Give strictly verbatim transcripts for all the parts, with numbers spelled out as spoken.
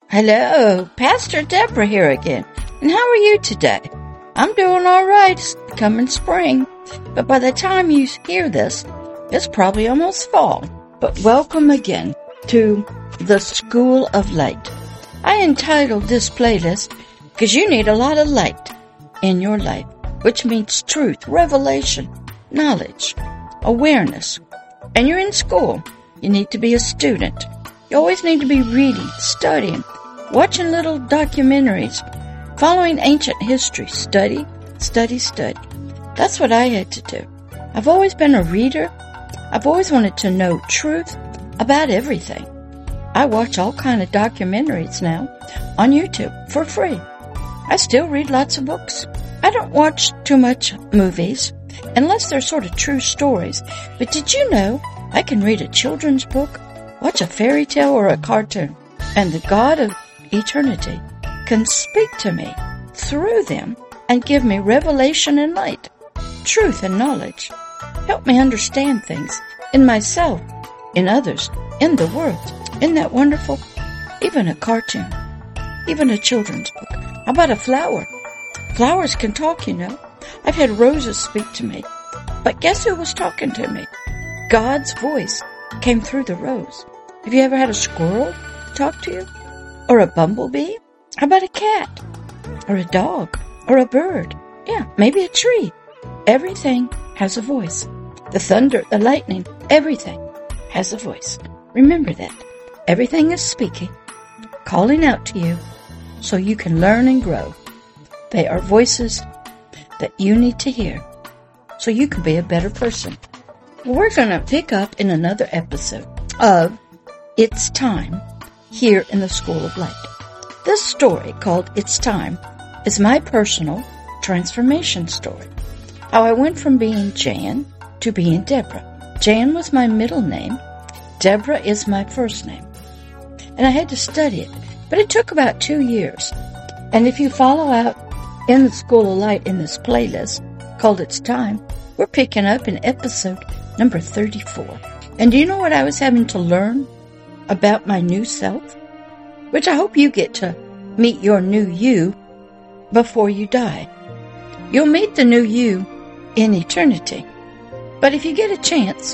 Hello, Pastor Deborah here again. And how are you today? I'm doing all right. It's coming spring. But by the time you hear this, it's probably almost fall. But welcome again to the School of Light. I entitled this playlist because you need a lot of light in your life, which means truth, revelation, knowledge, awareness. And you're in school. You need to be a student. You always need to be reading, studying, watching little documentaries, following ancient history, study, study, study. That's what I had to do. I've always been a reader. I've always wanted to know truth about everything. I watch all kind of documentaries now on YouTube for free. I still read lots of books. I don't watch too much movies unless they're sort of true stories. But did you know I can read a children's book, watch a fairy tale or a cartoon, and the God of eternity can speak to me through them and give me revelation and light, truth and knowledge. Help me understand things in myself, in others, in the world. Isn't that wonderful? Even a cartoon, even a children's book. How about a flower? Flowers can talk, you know. I've had roses speak to me. But guess who was talking to me? God's voice came through the rose. Have you ever had a squirrel talk to you? Or a bumblebee? How about a cat? Or a dog? Or a bird? Yeah, maybe a tree. Everything has a voice. The thunder, the lightning, everything has a voice. Remember that. Everything is speaking, calling out to you so you can learn and grow. They are voices that you need to hear so you can be a better person. We're going to pick up in another episode of It's Time here in the School of Light. This story called It's Time is my personal transformation story. How I went from being Jan to being Deborah. Jan was my middle name. Deborah is my first name. And I had to study it, but it took about two years. And if you follow out in the School of Light in this playlist called It's Time, we're picking up in episode number thirty-four. And do you know what I was having to learn about my new self? Which I hope you get to meet your new you before you die. You'll meet the new you in eternity. But if you get a chance,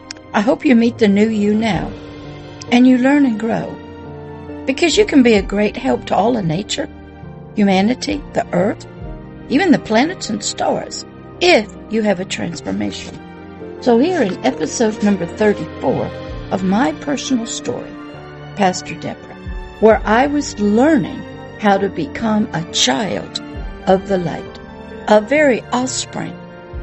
I hope you meet the new you now and you learn and grow. Because you can be a great help to all of nature, humanity, the earth, even the planets and stars, if you have a transformation. So here in episode number thirty-four of my personal story, Pastor Deborah, where I was learning how to become a child of the light, a very offspring,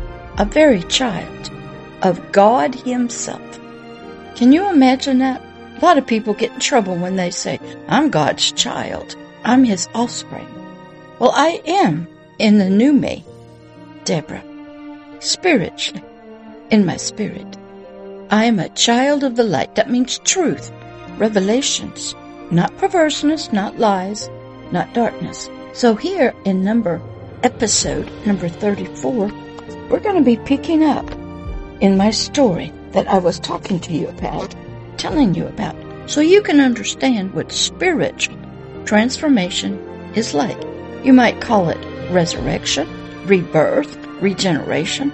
a very child of God Himself. Can you imagine that? A lot of people get in trouble when they say, I'm God's child. I'm His offspring. Well, I am in the new me, Deborah, spiritually, in my spirit. I am a child of the light. That means truth, revelations, not perverseness, not lies, not darkness. So here in number, episode number thirty-four, we're going to be picking up in my story that I was talking to you about, telling you about, so you can understand what spiritual transformation is like. You might call it resurrection, rebirth, regeneration.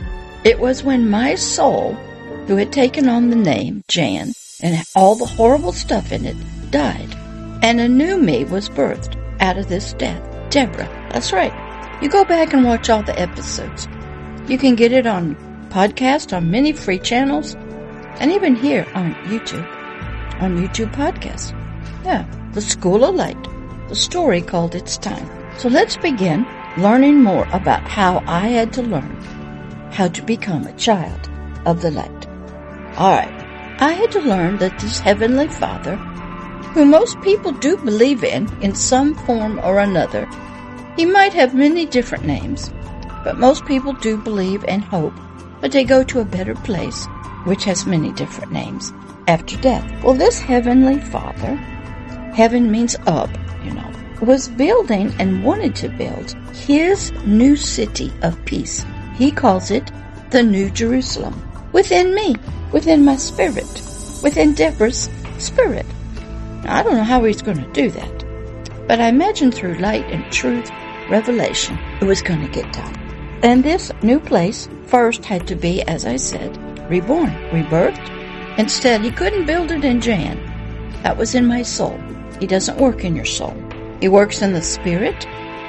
It was when my soul, who had taken on the name Jan and all the horrible stuff in it, died, and a new me was birthed out of this death. Deborah, that's right. You go back and watch all the episodes. You can get it on podcast, on many free channels, and even here on YouTube, on YouTube Podcast. Yeah, the School of Light, the story called It's Time. So let's begin learning more about how I had to learn how to become a child of the light. All right, I had to learn that this Heavenly Father, who most people do believe in, in some form or another, He might have many different names, but most people do believe and hope that they go to a better place, which has many different names, after death. Well, this Heavenly Father, heaven means up, you know, was building and wanted to build His new city of peace. He calls it the New Jerusalem. Within me, within my spirit, within Deborah's spirit. Now, I don't know how he's going to do that, but I imagine through light and truth, revelation, it was going to get done. And this new place first had to be, as I said, reborn, rebirthed. Instead, he couldn't build it in Jan. That was in my soul. He doesn't work in your soul. He works in the spirit,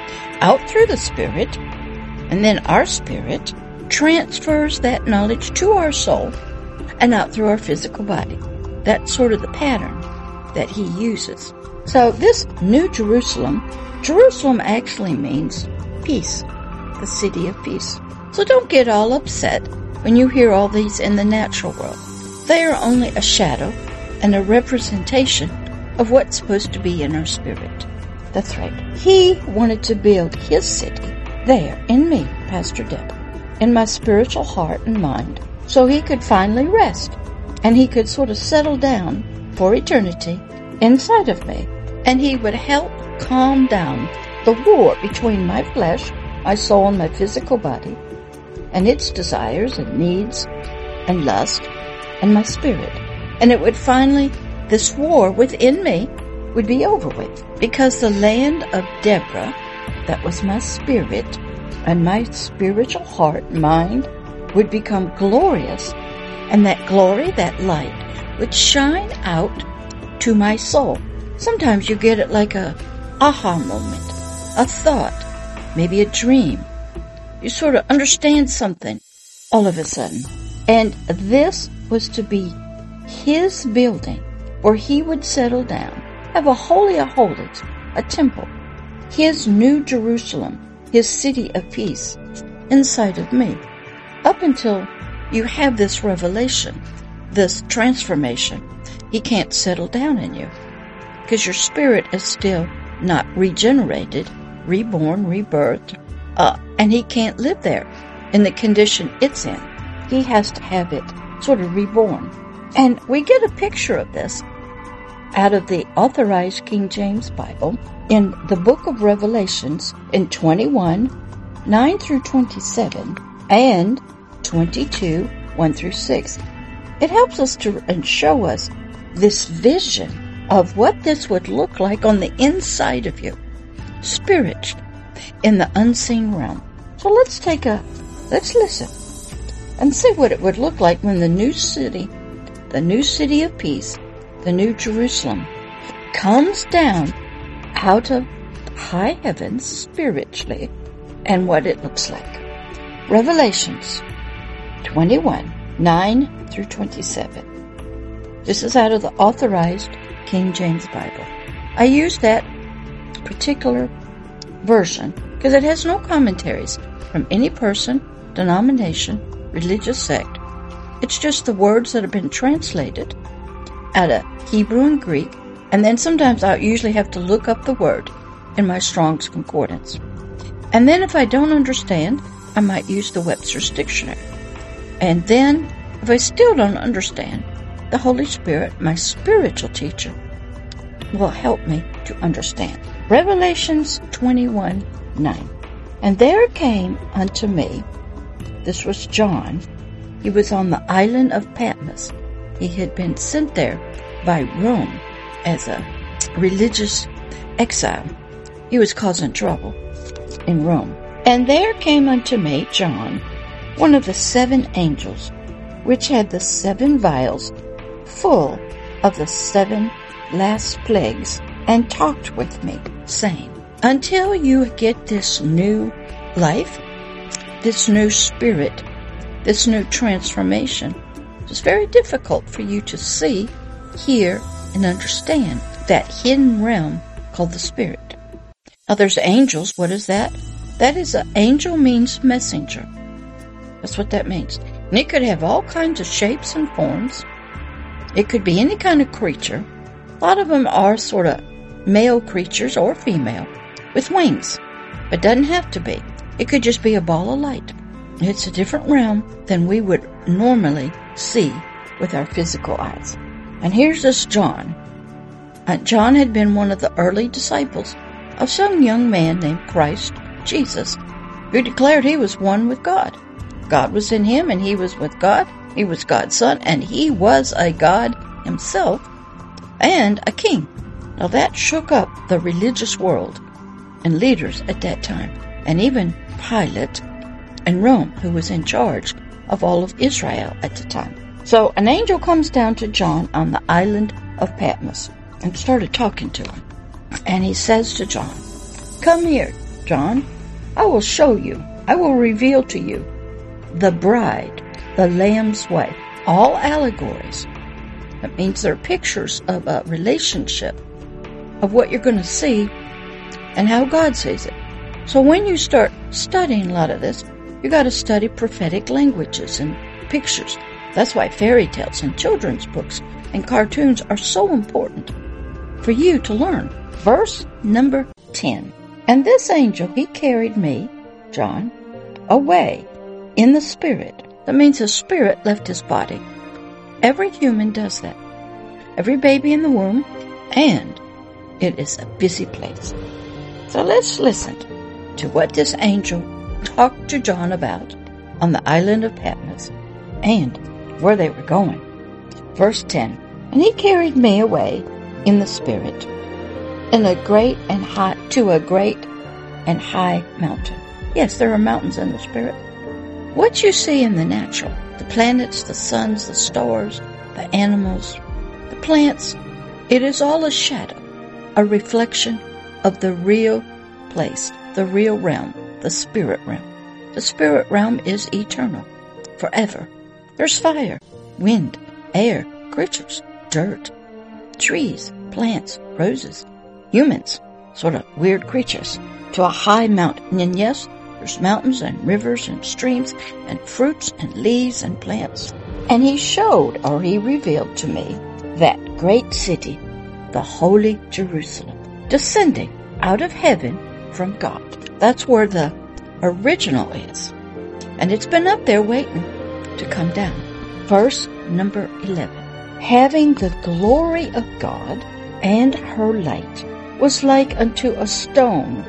out through the spirit, and then our spirit transfers that knowledge to our soul and out through our physical body. That's sort of the pattern that he uses. So this New Jerusalem, Jerusalem actually means peace, the city of peace. So don't get all upset when you hear all these in the natural world. They are only a shadow and a representation of what's supposed to be in our spirit. That's right. He wanted to build his city there in me, Pastor Deb, in my spiritual heart and mind, so he could finally rest and he could sort of settle down for eternity inside of me, and he would help calm down the war between my flesh, my soul, and my physical body, and its desires and needs and lust, and my spirit. And it would finally, this war within me would be over with, because the land of Deborah, that was my spirit, and my spiritual heart, mind, would become glorious, and that glory, that light, would shine out to my soul. Sometimes you get it like a aha moment, a thought, maybe a dream. You sort of understand something all of a sudden. And this was to be his building where he would settle down, have a holy of holies, a temple, his New Jerusalem, his city of peace inside of me. Up until you have this revelation, this transformation, he can't settle down in you because your spirit is still not regenerated, reborn, rebirthed, uh, and he can't live there in the condition it's in. He has to have it sort of reborn. And we get a picture of this out of the Authorized King James Bible in the book of Revelations in twenty-one, nine through twenty-seven, and twenty-two, one through six. It helps us to and show us this vision of what this would look like on the inside of you, spiritually, in the unseen realm. So let's take a, let's listen and see what it would look like when the new city, the new city of peace, the New Jerusalem, comes down out of high heavens spiritually, and what it looks like. Revelations twenty-one, nine through twenty-seven. This is out of the Authorized King James Bible. I use that particular version because it has no commentaries from any person, denomination, religious sect. It's just the words that have been translated out of Hebrew and Greek, and then sometimes I usually have to look up the word in my Strong's Concordance. And then if I don't understand, I might use the Webster's Dictionary. And then, if I still don't understand, the Holy Spirit, my spiritual teacher, will help me to understand. Revelations twenty-one, nine. And there came unto me, this was John, he was on the island of Patmos. He had been sent there by Rome as a religious exile. He was causing trouble in Rome. And there came unto me, John, one of the seven angels, which had the seven vials full of the seven last plagues, and talked with me, saying, until you get this new life, this new spirit, this new transformation, it's very difficult for you to see, hear, and understand that hidden realm called the spirit. Now there's angels. What is that? That is, an angel means messenger. That's what that means. And it could have all kinds of shapes and forms. It could be any kind of creature. A lot of them are sort of male creatures or female with wings. But it doesn't have to be. It could just be a ball of light. It's a different realm than we would normally see with our physical eyes. And here's this John. Uh, John had been one of the early disciples of some young man named Christ Jesus, who declared he was one with God. God was in him and he was with God. He was God's son and he was a God himself and a king. Now that shook up the religious world and leaders at that time, and even Pilate and Rome, who was in charge of all of Israel at the time. So an angel comes down to John on the island of Patmos and started talking to him. And he says to John, "Come here, John. I will show you, I will reveal to you the bride, the Lamb's wife." All allegories. That means they're pictures of a relationship, of what you're going to see and how God sees it. So when you start studying a lot of this, you got to study prophetic languages and pictures. That's why fairy tales and children's books and cartoons are so important for you to learn. Verse number ten. "And this angel, he carried me," John, "away in the spirit." That means his spirit left his body. Every human does that. Every baby in the womb. And it is a busy place. So let's listen to what this angel talked to John about on the island of Patmos and where they were going. Verse ten. "And he carried me away in the spirit in a great and high, to a great and high mountain." Yes, there are mountains in the spirit. What you see in the natural, the planets, the suns, the stars, the animals, the plants, it is all a shadow, a reflection of the real place, the real realm, the spirit realm. The spirit realm is eternal, forever. There's fire, wind, air, creatures, dirt, trees, plants, roses, humans, sort of weird creatures, to a high mountain. And yes, there's mountains and rivers and streams and fruits and leaves and plants. And he showed, or he revealed to me, that great city, the holy Jerusalem, descending out of heaven from God. That's where the original is. And it's been up there waiting to come down. Verse number eleven. "Having the glory of God, and her light was like unto a stone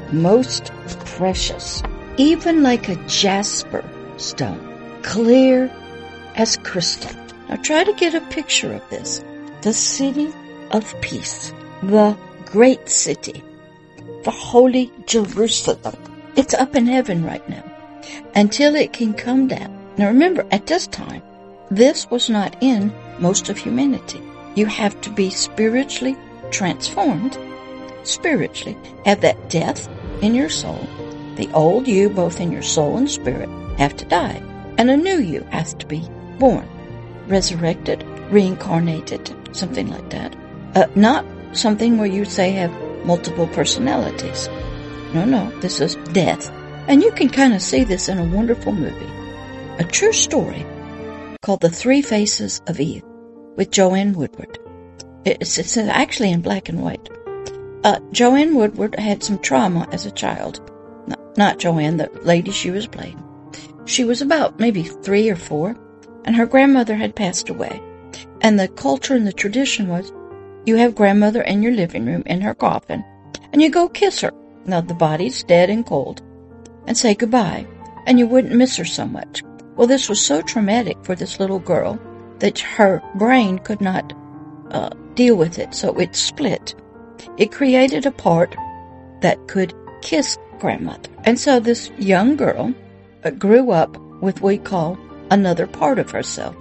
most precious, even like a jasper stone, clear as crystal." Now try to get a picture of this. The city of peace, the great city, the holy Jerusalem. It's up in heaven right now until it can come down. Now remember, at this time, this was not in most of humanity. You have to be spiritually transformed, spiritually, have that death in your soul. The old you, both in your soul and spirit, have to die. And a new you has to be born, resurrected, reincarnated, something like that. Uh, not something where you say have multiple personalities. No, no, this is death. And you can kind of see this in a wonderful movie. A true story called The Three Faces of Eve with Joanne Woodward. It's, it's actually in black and white. Uh, Joanne Woodward had some trauma as a child. Not, not Joanne, the lady she was playing. She was about maybe three or four, and her grandmother had passed away. And the culture and the tradition was, you have grandmother in your living room in her coffin, and you go kiss her. Now the body's dead and cold, and say goodbye, and you wouldn't miss her so much. Well, this was so traumatic for this little girl that her brain could not uh, deal with it, so it split. It created a part that could kiss grandmother. And so this young girl uh, grew up with what we call another part of herself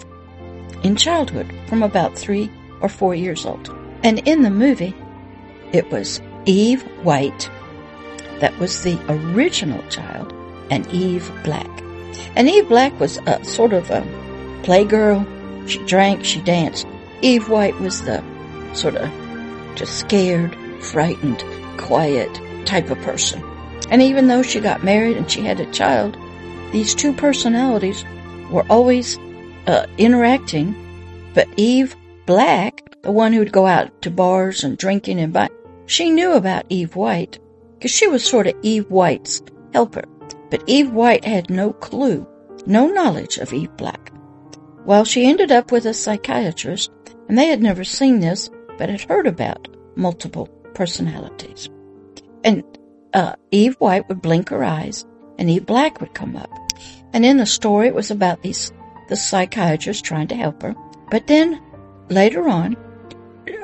in childhood from about three or four years old. And in the movie, it was Eve White, that was the original child, and Eve Black. And Eve Black was a sort of a playgirl. She drank, she danced. Eve White was the sort of just scared, frightened, quiet type of person. And even though she got married and she had a child, these two personalities were always uh, interacting. But Eve Black, the one who'd go out to bars and drinking and buying, she knew about Eve White because she was sort of Eve White's helper. But Eve White had no clue, no knowledge of Eve Black. Well, she ended up with a psychiatrist, and they had never seen this, but had heard about multiple personalities. And uh, Eve White would blink her eyes, and Eve Black would come up. And in the story, it was about these the psychiatrist trying to help her. But then, later on,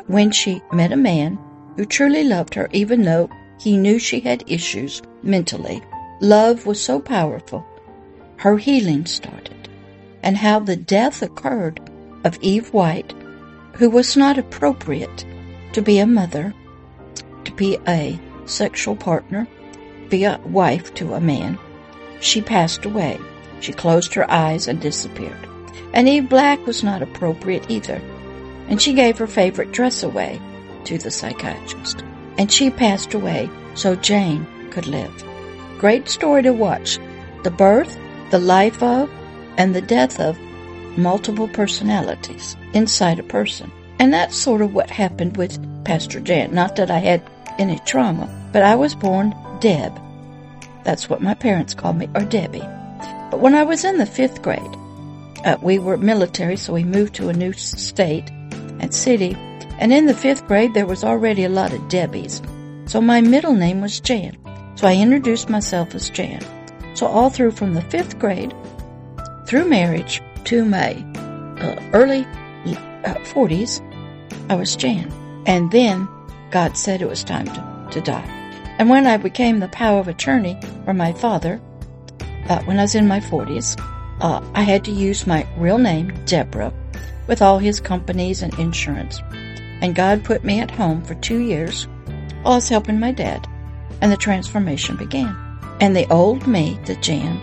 when she met a man who truly loved her, even though he knew she had issues mentally. Love was so powerful. Her healing started, and how the death occurred of Eve White, who was not appropriate to be a mother, to be a sexual partner, be a wife to a man. She passed away. She closed her eyes and disappeared. And Eve Black was not appropriate either, and she gave her favorite dress away to the psychiatrist. And she passed away so Jane could live. Great story to watch. The birth, the life of, and the death of multiple personalities inside a person. And that's sort of what happened with Pastor Jan. Not that I had any trauma, but I was born Deb. That's what my parents called me, or Debbie. But when I was in the fifth grade, uh, we were military, so we moved to a new state and city. And in the fifth grade, there was already a lot of Debbies. So my middle name was Jan. So I introduced myself as Jan. So all through from the fifth grade, through marriage, to my uh, early uh, forties, I was Jan. And then God said it was time to, to die. And when I became the power of attorney for my father, uh, when I was in my forties, uh, I had to use my real name, Deborah, with all his companies and insurance. And God put me at home for two years while I was helping my dad, and the transformation began. And the old me, the Jan,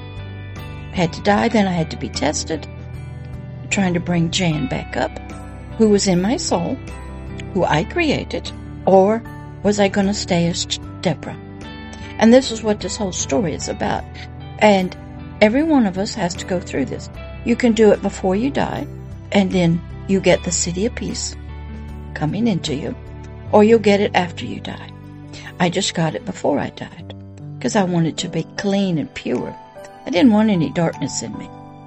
had to die. Then I had to be tested, trying to bring Jan back up, who was in my soul, who I created, or was I going to stay as Deborah? And this is what this whole story is about. And every one of us has to go through this. You can do it before you die, and then you get the city of peace coming into you, or you'll get it after you die. I just got it before I died, because I wanted to be clean and pure. I didn't want any darkness in me.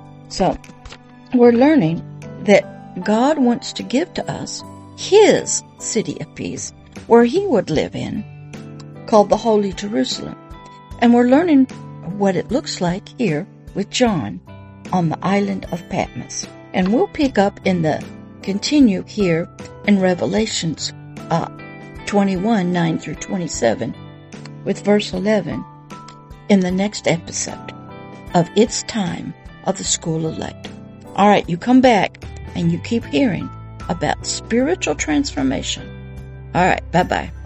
So we're learning that God wants to give to us His city of peace, where He would live in, called the Holy Jerusalem. And we're learning what it looks like here with John on the island of Patmos. And we'll pick up in the continue here in Revelations uh, twenty-one, nine through twenty-seven, with verse eleven in the next episode of It's Time of the School of Light. All right, you come back and you keep hearing about spiritual transformation. All right, bye-bye.